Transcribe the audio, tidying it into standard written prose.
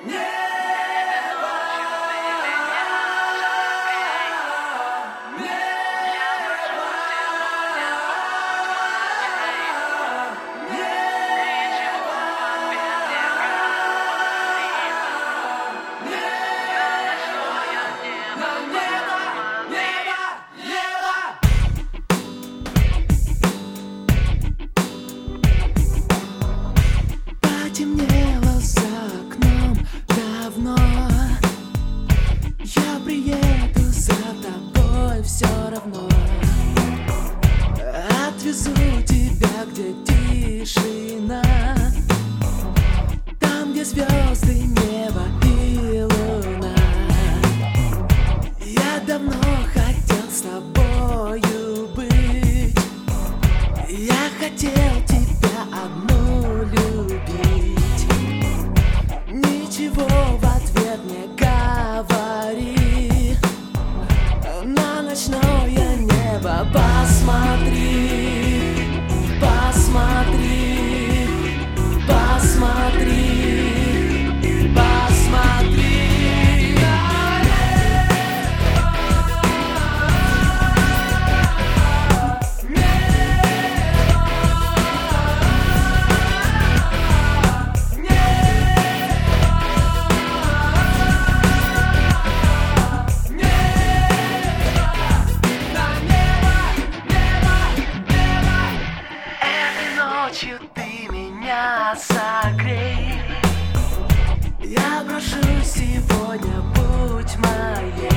Темнело за окном давно. Я приеду за тобой все равно. Отвезу тебя, где тишина, там, где звезды, небо и луна. Я давно хотел с тобою быть. Я хотел тебя одну любить. Ничего в ответ не говори. На ночное небо посмотри, посмотри, посмотри, посмотри. Ночью ты меня согрей. Я прошу сегодня, будь моей.